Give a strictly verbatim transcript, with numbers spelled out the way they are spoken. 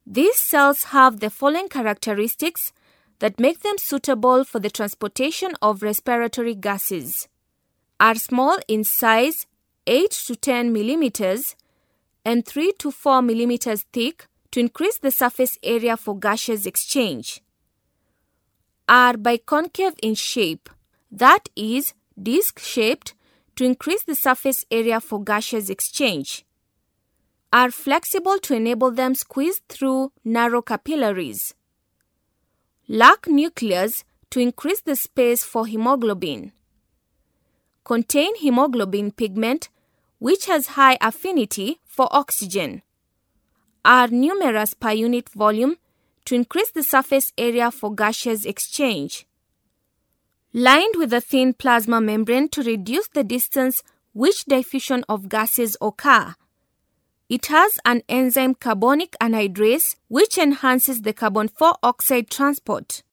These cells have the following characteristics that make them suitable for the transportation of respiratory gases: are small in size, eight to ten millimeters, and three to four millimeters thick to increase the surface area for gaseous exchange. Are biconcave in shape, that is, disc-shaped, to increase the surface area for gaseous exchange. Are flexible to enable them squeeze through narrow capillaries. Lack nucleus to increase the space for hemoglobin. Contain hemoglobin pigment which has high affinity for oxygen. Are numerous per unit volume to increase the surface area for gaseous exchange. Lined with a thin plasma membrane to reduce the distance which diffusion of gases occur. It has an enzyme carbonic anhydrase which enhances the carbon four oxide transport.